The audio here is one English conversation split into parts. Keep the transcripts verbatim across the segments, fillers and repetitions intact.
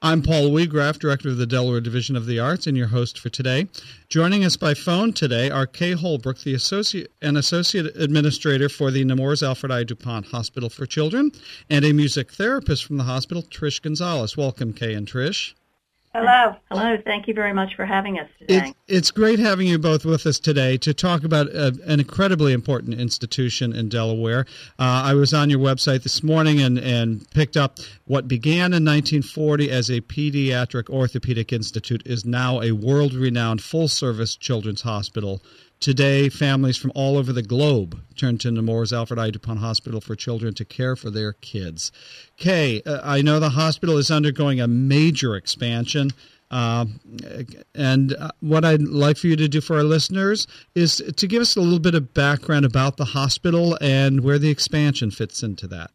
I'm Paul Weagraff, Director of the Delaware Division of the Arts, and your host for today. Joining us by phone today are Kay Holbrook, the associate and Associate Administrator for the Nemours Alfred I. DuPont Hospital for Children, and a music therapist from the hospital, Trish Gonzalez. Welcome, Kay and Trish. Hello. Hello. Thank you very much for having us today. It, it's great having you both with us today to talk about uh, an incredibly important institution in Delaware. Uh, I was on your website this morning and, and picked up what began in nineteen forty as a pediatric orthopedic institute is now a world-renowned full-service children's hospital. Today, families from all over the globe turn to Nemours Alfred I. DuPont Hospital for Children to care for their kids. Kay, uh, I know the hospital is undergoing a major expansion, uh, and what I'd like for you to do for our listeners is to give us a little bit of background about the hospital and where the expansion fits into that.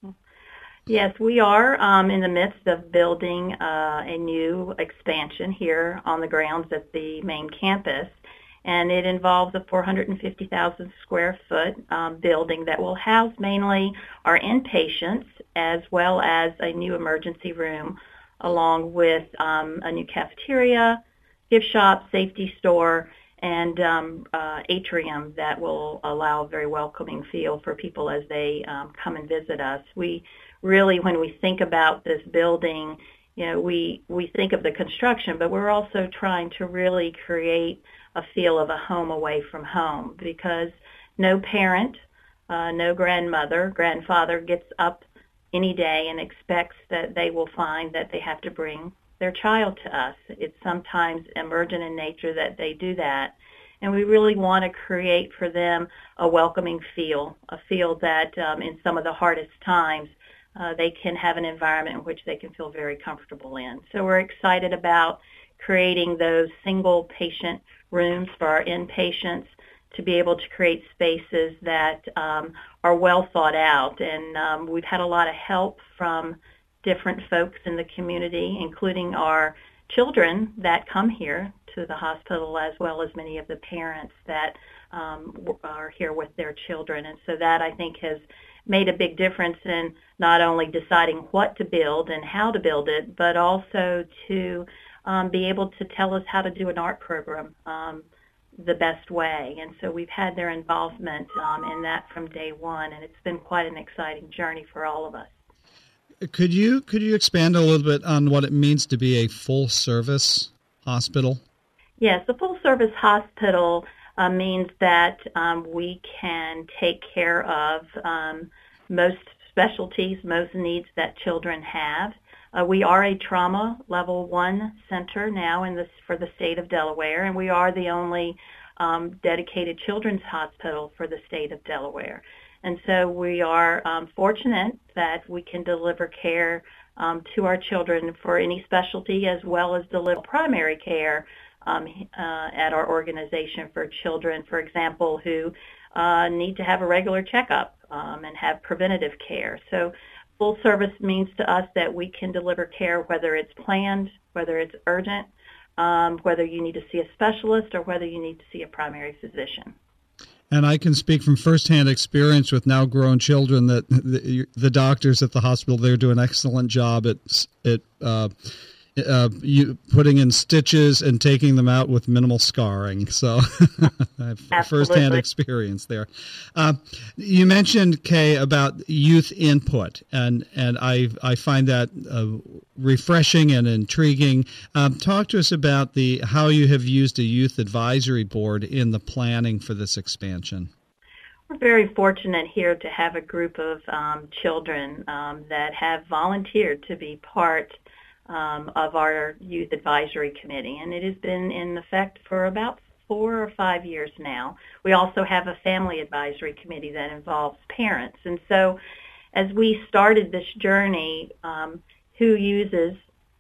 Yes, we are um, in the midst of building uh, a new expansion here on the grounds at the main campus. And it involves a four hundred fifty thousand square foot um, building that will house mainly our inpatients as well as a new emergency room along with um, a new cafeteria, gift shop, safety store, and um, uh, atrium that will allow a very welcoming feel for people as they um, come and visit us. We really, when we think about this building, you know, we, we think of the construction, but we're also trying to really create a feel of a home away from home because no parent, uh, no grandmother, grandfather gets up any day and expects that they will find that they have to bring their child to us. It's sometimes emergent in nature that they do that. And we really want to create for them a welcoming feel, a feel that um, in some of the hardest times uh, they can have an environment in which they can feel very comfortable in. So we're excited about creating those single patient rooms for our inpatients to be able to create spaces that um, are well thought out. And um, we've had a lot of help from different folks in the community, including our children that come here to the hospital, as well as many of the parents that um, are here with their children. And so that, I think, has made a big difference in not only deciding what to build and how to build it, but also to Um, be able to tell us how to do an art program um, the best way. And so we've had their involvement um, in that from day one, and it's been quite an exciting journey for all of us. Could you could you expand a little bit on what it means to be a full-service hospital? Yes, a full-service hospital uh, means that um, we can take care of um, most specialties, most needs that children have. Uh, we are a trauma level one center now in this for the state of Delaware, and we are the only um, dedicated children's hospital for the state of Delaware. And so we are um, fortunate that we can deliver care um, to our children for any specialty, as well as deliver primary care um, uh, at our organization for children, for example, who uh, need to have a regular checkup um, and have preventative care. So full service means to us that we can deliver care whether it's planned, whether it's urgent, um, whether you need to see a specialist, or whether you need to see a primary physician. And I can speak from firsthand experience with now grown children that the, the doctors at the hospital, they're doing an excellent job at, at uh, uh, you, putting in stitches and taking them out with minimal scarring. So I have firsthand experience there. Uh, you mentioned, Kay, about youth input, and, and I, I find that uh, refreshing and intriguing. Um, talk to us about the how you have used a youth advisory board in the planning for this expansion. We're very fortunate here to have a group of um, children um, that have volunteered to be part Um, of our youth advisory committee, and it has been in effect for about four or five years now. We also have a family advisory committee that involves parents, and so as we started this journey, um, who uses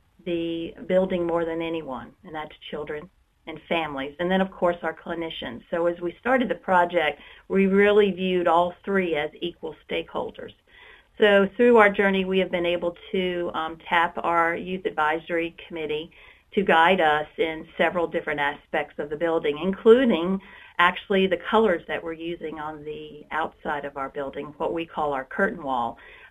the building more than anyone, and that's children and families, and then of course our clinicians. So as we started the project, we really viewed all three as equal stakeholders. So through our journey, we have been able to um, tap our youth advisory committee to guide us in several different aspects of the building, including actually the colors that we're using on the outside of our building, what we call our curtain wall.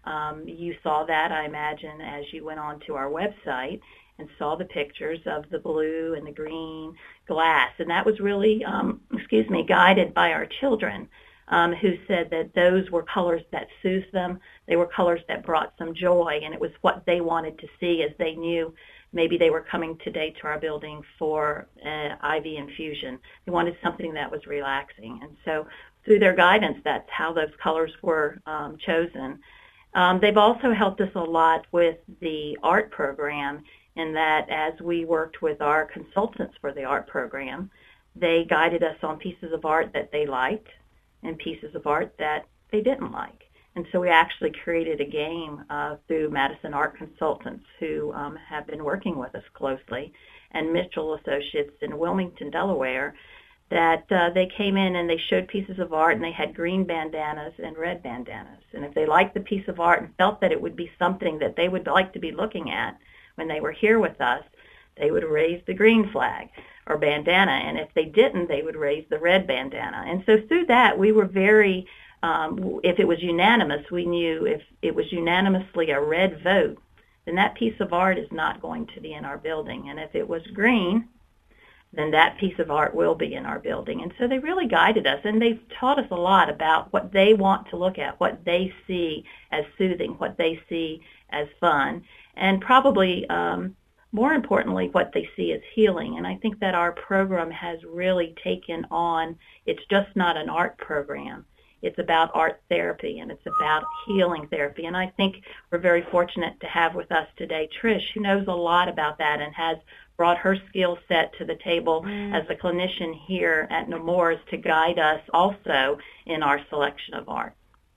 Um, you saw that, I imagine, as you went on to our website and saw the pictures of the blue and the green glass. And that was really, um, excuse me, guided by our children, um, who said that those were colors that soothed them. They were colors that brought some joy, and it was what they wanted to see, as they knew maybe they were coming today to our building for an I V infusion. They wanted something that was relaxing. And so through their guidance, that's how those colors were um, chosen. Um, they've also helped us a lot with the art program, in that as we worked with our consultants for the art program, they guided us on pieces of art that they liked and pieces of art that they didn't like. And so we actually created a game uh, through Madison Art Consultants, who um, have been working with us closely, and Mitchell Associates in Wilmington, Delaware, that uh, they came in and they showed pieces of art, and they had green bandanas and red bandanas. And if they liked the piece of art and felt that it would be something that they would like to be looking at when they were here with us, they would raise the green flag or bandana. And if they didn't, they would raise the red bandana. And so through that, we were very, um, if it was unanimous, we knew if it was unanimously a red vote, then that piece of art is not going to be in our building. And if it was green, then that piece of art will be in our building. And so they really guided us, and they've taught us a lot about what they want to look at, what they see as soothing, what they see as fun, and probably um, more importantly, what they see as healing. And I think that our program has really taken on, it's just not an art program. It's about art therapy, and it's about healing therapy. And I think we're very fortunate to have with us today Trish, who knows a lot about that and has brought her skill set to the table mm. as a clinician here at Nemours to guide us also in our selection of art.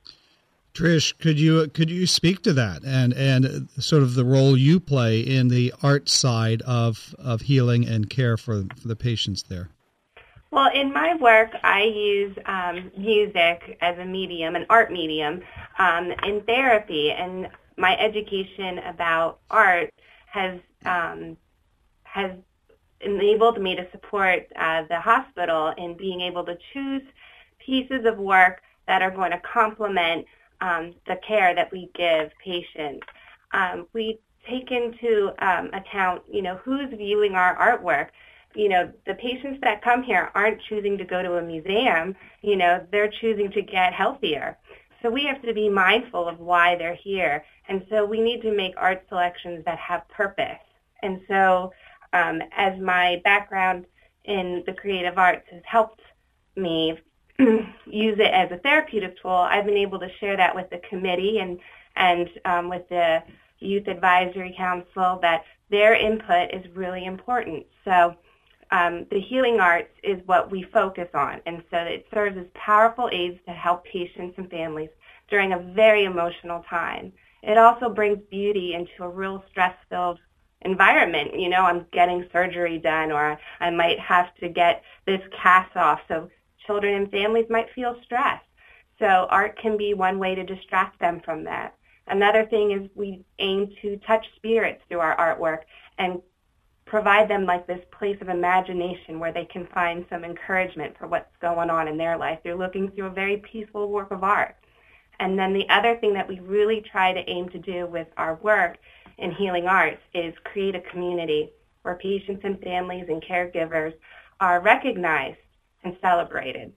Trish, could you could you speak to that and and sort of the role you play in the art side of of healing and care for, for the patients there? Well, in my work, I use um, music as a medium, an art medium, um, in therapy, and my education about art has um, has enabled me to support uh, the hospital in being able to choose pieces of work that are going to complement um, the care that we give patients. Um, we take into um, account, you know, who's viewing our artwork. You know, the patients that come here aren't choosing to go to a museum. You know, they're choosing to get healthier. So we have to be mindful of why they're here. And so we need to make art selections that have purpose. And so um, as my background in the creative arts has helped me use it as a therapeutic tool, I've been able to share that with the committee and, and um, with the Youth Advisory Council, that their input is really important. So um, the healing arts is what we focus on, and so it serves as powerful aids to help patients and families during a very emotional time. It also brings beauty into a real stress-filled environment. You know, I'm getting surgery done, or I might have to get this cast off, so children and families might feel stressed. So art can be one way to distract them from that. Another thing is we aim to touch spirits through our artwork and provide them like this place of imagination where they can find some encouragement for what's going on in their life. They're looking through a very peaceful work of art. And then the other thing that we really try to aim to do with our work in healing arts is create a community where patients and families and caregivers are recognized and celebrated.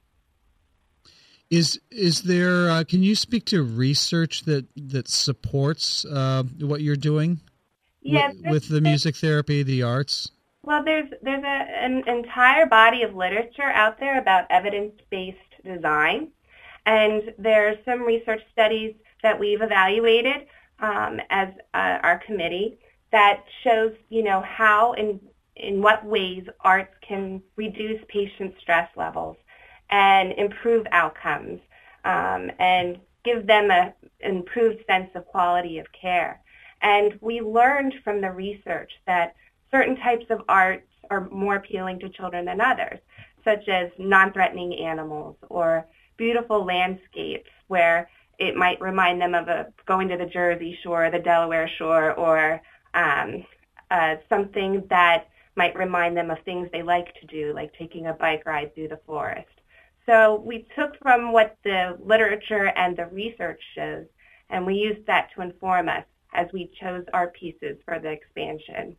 Is is there? Uh, can you speak to research that that supports uh, what you're doing? Yes, with, with the music therapy, the arts. Well, there's there's a, an entire body of literature out there about evidence-based design, and there's some research studies that we've evaluated um, as uh, our committee that shows, you know, how and in what ways arts can reduce patient stress levels and improve outcomes um, and give them a, an improved sense of quality of care. And we learned from the research that certain types of arts are more appealing to children than others, such as non-threatening animals or beautiful landscapes where it might remind them of a, going to the Jersey Shore, the Delaware Shore, or um, uh, something that might remind them of things they like to do, like taking a bike ride through the forest. So we took from what the literature and the research shows And we used that to inform us as we chose our pieces for the expansion.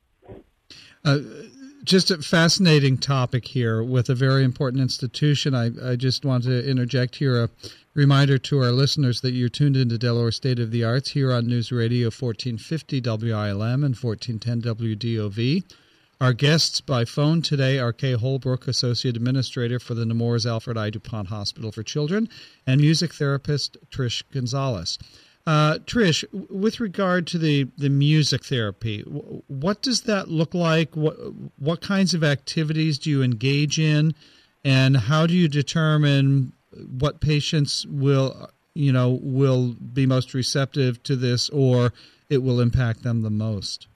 Uh, just a fascinating topic here with a very important institution. I, I just want to interject here a reminder to our listeners that you're tuned into Delaware State of the Arts here on News Radio fourteen fifty W I L M and fourteen ten W D O V. Our guests by phone today are Kay Holbrook, Associate Administrator for the Nemours Alfred I. DuPont Hospital for Children, and music therapist Trish Gonzalez. Uh, Trish, with regard to the, the music therapy, what does that look like? What what kinds of activities do you engage in, and how do you determine what patients will you know will be most receptive to this, or it will impact them the most?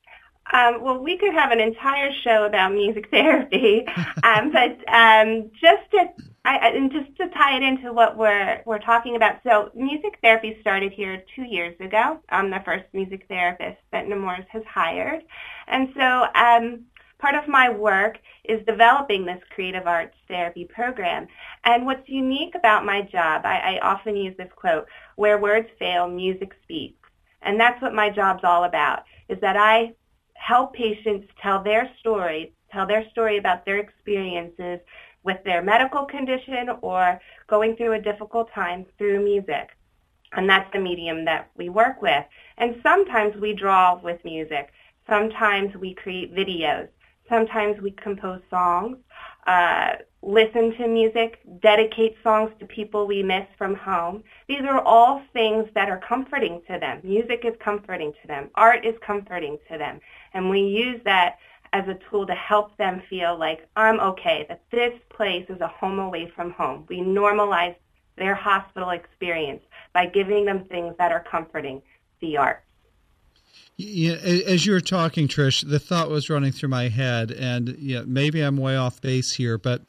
Um, well, we could have an entire show about music therapy, um, but um, just to I, and just to tie it into what we're we're talking about. So, music therapy started here two years ago. I'm the first music therapist that Nemours has hired, and so um, part of my work is developing this creative arts therapy program. And what's unique about my job, I, I often use this quote: "Where words fail, music speaks," and that's what my job's all about. Is that I help patients tell their story, tell their story about their experiences with their medical condition or going through a difficult time through music. And that's the medium that we work with. And sometimes we draw with music. Sometimes we create videos. Sometimes we compose songs, uh, listen to music, dedicate songs to people we miss from home. These are all things that are comforting to them. Music is comforting to them. Art is comforting to them. And we use that as a tool to help them feel like, I'm okay, that this place is a home away from home. We normalize their hospital experience by giving them things that are comforting, the arts. Yeah, as you were talking, Trish, the thought was running through my head, and yeah, maybe I'm way off base here, but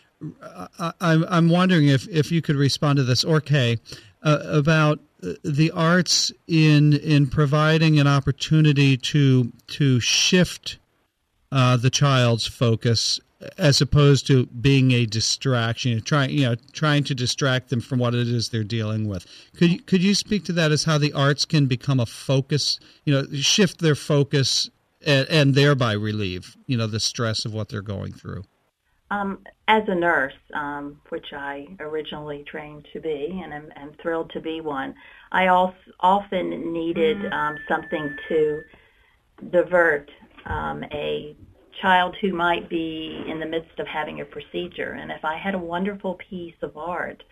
I, I'm I'm wondering if, if you could respond to this, or Kay, uh, about the arts in in providing an opportunity to to shift uh, the child's focus, as opposed to being a distraction, you know, trying you know trying to distract them from what it is they're dealing with. Could you, could you speak to that as how the arts can become a focus, you know, shift their focus and, and thereby relieve, you know, the stress of what they're going through? Um, as a nurse, um, which I originally trained to be, and I'm, I'm thrilled to be one, I also often needed um, something to divert um, a child who might be in the midst of having a procedure. And if I had a wonderful piece of art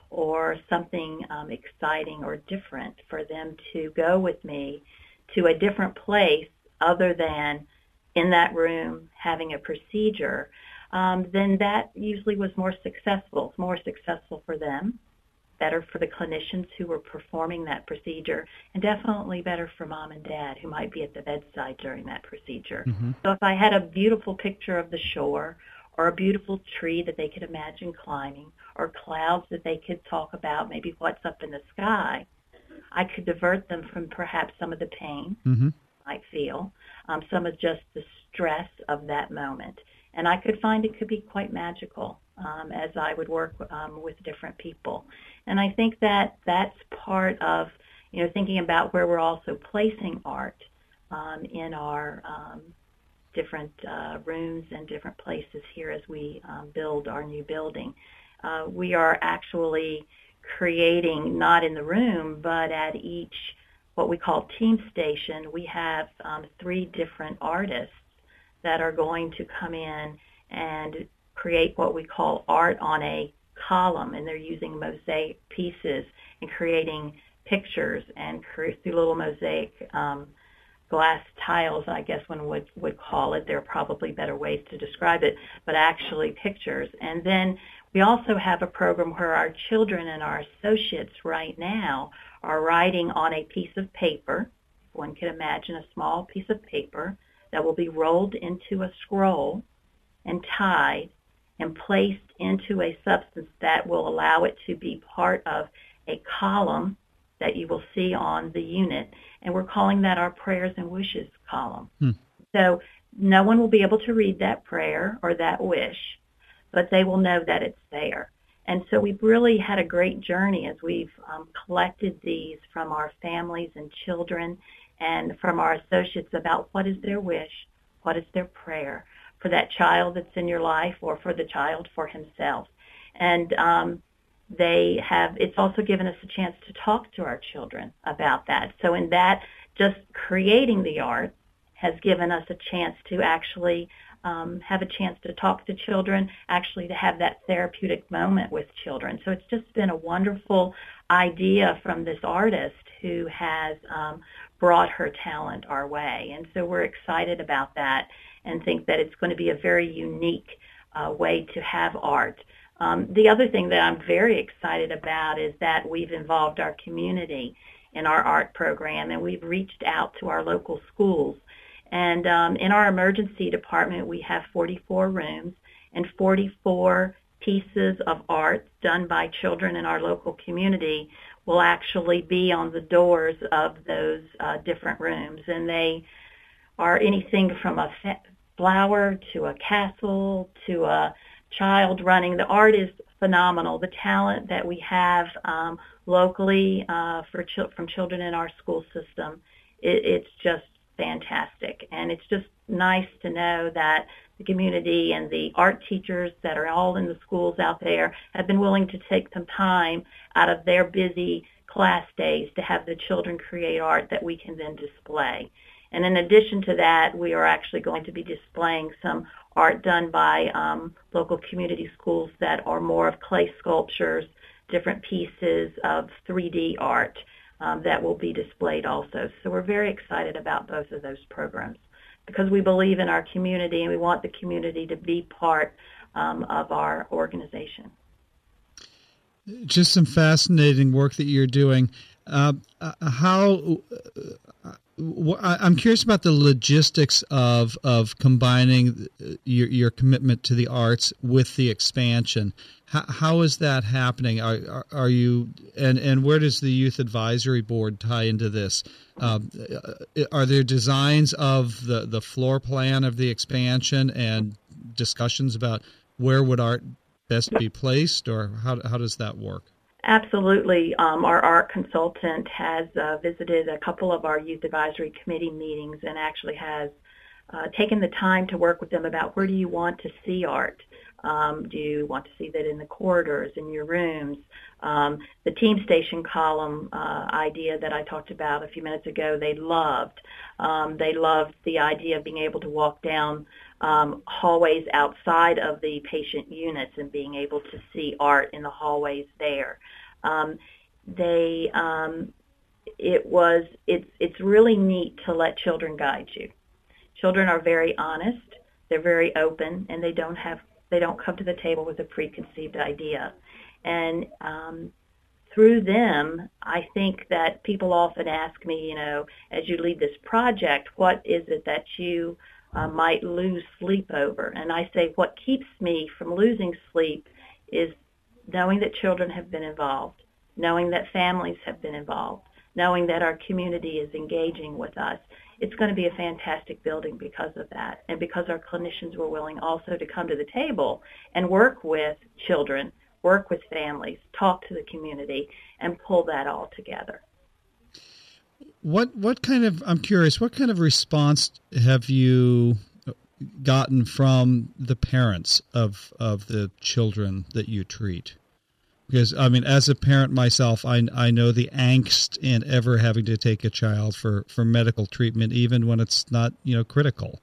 or something um, exciting or different for them to go with me to a different place other than in that room having a procedure, um, then that usually was more successful, more successful for them, better for the clinicians who were performing that procedure, and definitely better for mom and dad who might be at the bedside during that procedure. Mm-hmm. So if I had a beautiful picture of the shore or a beautiful tree that they could imagine climbing or clouds that they could talk about, maybe what's up in the sky, I could divert them from perhaps some of the pain mm-hmm. I might feel, um, some of just the stress of that moment. And I could find it could be quite magical um, as I would work um, with different people. And I think that that's part of, you know, thinking about where we're also placing art um, in our um, different uh, rooms and different places here as we um, build our new building. Uh, we are actually creating, not in the room, but at each what we call team station, we have um, three different artists that are going to come in and create what we call art on a column, and they're using mosaic pieces and creating pictures and create through little mosaic um, glass tiles, I guess one would, would call it. There are probably better ways to describe it, but actually pictures. And then we also have a program where our children and our associates right now are writing on a piece of paper. One can imagine a small piece of paper that will be rolled into a scroll and tied and placed into a substance that will allow it to be part of a column that you will see on the unit. And we're calling that our prayers and wishes column. Hmm. So no one will be able to read that prayer or that wish, but they will know that it's there. And so we've really had a great journey as we've um, collected these from our families and children and from our associates about what is their wish, what is their prayer for that child that's in your life or for the child for himself. And um, they have, it's also given us a chance to talk to our children about that. So in that, just creating the art has given us a chance to actually um, have a chance to talk to children, actually to have that therapeutic moment with children. So it's just been a wonderful idea from this artist who has um, brought her talent our way. And so we're excited about that and think that it's going to be a very unique uh, way to have art. Um, the other thing that I'm very excited about is that we've involved our community in our art program, and we've reached out to our local schools. And um, in our emergency department, we have forty-four rooms and forty-four pieces of art done by children in our local community will actually be on the doors of those uh, different rooms. And they are anything from a flower to a castle to a child running. The art is phenomenal. The talent that we have um, locally uh, for ch- from children in our school system, it, it's just fantastic. And it's just nice to know that the community and the art teachers that are all in the schools out there have been willing to take some time out of their busy class days to have the children create art that we can then display. And in addition to that, we are actually going to be displaying some art done by um, local community schools that are more of clay sculptures, different pieces of three D art um, that will be displayed also. So we're very excited about both of those programs because we believe in our community and we want the community to be part um, of our organization. Just some fascinating work that you're doing. Uh, how uh, I'm curious about the logistics of of combining your, your commitment to the arts with the expansion. How, how is that happening? Are, are, are you and, and where does the Youth Advisory Board tie into this? Um, are there designs of the, the floor plan of the expansion and discussions about where would art best be placed, or how how does that work? Absolutely. Um, our art consultant has uh, visited a couple of our Youth Advisory Committee meetings and actually has uh, taken the time to work with them about where do you want to see art. Um, do you want to see that in the corridors, in your rooms? Um, the Team Station column uh, idea that I talked about a few minutes ago, they loved. Um, they loved the idea of being able to walk down um, hallways outside of the patient units and being able to see art in the hallways there. Um, they, um, it was, it's, it's really neat to let children guide you. Children are very honest, they're very open, and they don't have, they don't come to the table with a preconceived idea. And um, through them, I think that people often ask me, you know, as you lead this project, what is it that you uh, might lose sleep over? And I say what keeps me from losing sleep is knowing that children have been involved, knowing that families have been involved, knowing that our community is engaging with us. It's going to be a fantastic building because of that, and because our clinicians were willing also to come to the table and work with children, work with families, talk to the community, and pull that all together. What what kind of, I'm curious, what kind of response have you gotten from the parents of of the children that you treat? Because, I mean, as a parent myself, I, I know the angst in ever having to take a child for, for medical treatment, even when it's not, you know, critical.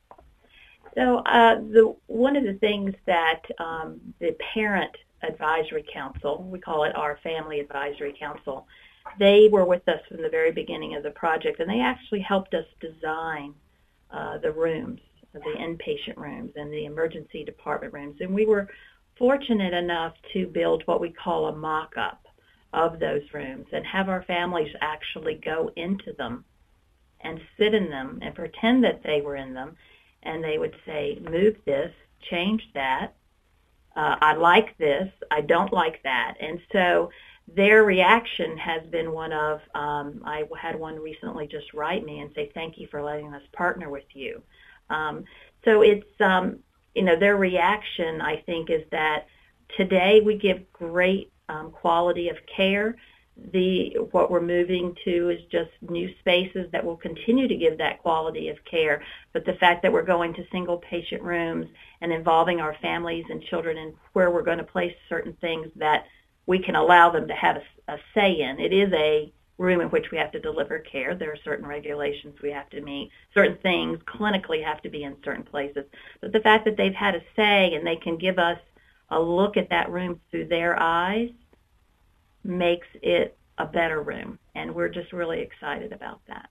So uh, the one of the things that um, the Parent Advisory Council, we call it our Family Advisory Council, they were with us from the very beginning of the project, and they actually helped us design uh, the rooms, the inpatient rooms and the emergency department rooms. And we were fortunate enough to build what we call a mock-up of those rooms and have our families actually go into them and sit in them and pretend that they were in them, and they would say, move this, change that, uh, I like this, I don't like that. And so their reaction has been one of, um, I had one recently just write me and say, thank you for letting us partner with you. Um, so it's, um, you know, their reaction, I think, is that today we give great um, quality of care. The what we're moving to is just new spaces that will continue to give that quality of care. But the fact that we're going to single patient rooms and involving our families and children in where we're going to place certain things that we can allow them to have a, a say in. It is a room in which we have to deliver care. There are certain regulations we have to meet. Certain things clinically have to be in certain places. But the fact that they've had a say and they can give us a look at that room through their eyes makes it a better room, and we're just really excited about that.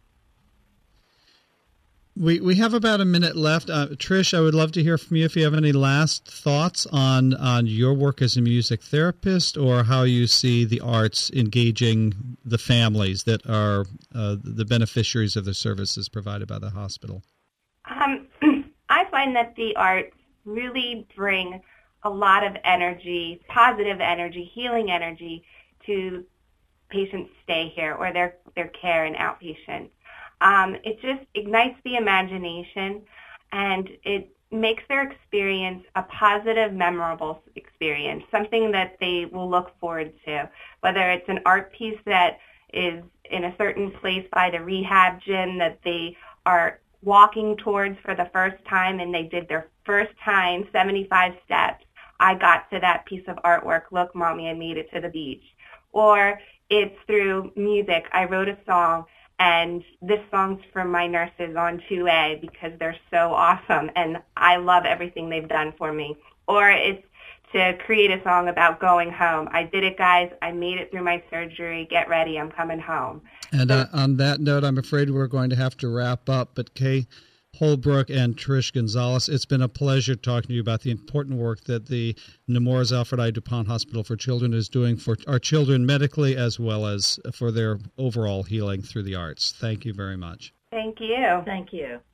We we have about a minute left. Uh, Trish, I would love to hear from you if you have any last thoughts on, on your work as a music therapist or how you see the arts engaging the families that are uh, the beneficiaries of the services provided by the hospital. Um, I find that the arts really bring a lot of energy, positive energy, healing energy to patients' stay here or their, their care in outpatient. Um, it just ignites the imagination, and it makes their experience a positive, memorable experience, something that they will look forward to, whether it's an art piece that is in a certain place by the rehab gym that they are walking towards for the first time and they did their first time seventy-five steps. I got to that piece of artwork. Look, Mommy, I made it to the beach. Or it's through music. I wrote a song, and this song's from my nurses on two A because they're so awesome, and I love everything they've done for me. Or it's to create a song about going home. I did it, guys. I made it through my surgery. Get ready. I'm coming home. And so, uh, on that note, I'm afraid we're going to have to wrap up. But Kay Holbrook and Trish Gonzalez, it's been a pleasure talking to you about the important work that the Nemours Alfred I. DuPont Hospital for Children is doing for our children medically as well as for their overall healing through the arts. Thank you very much. Thank you. Thank you.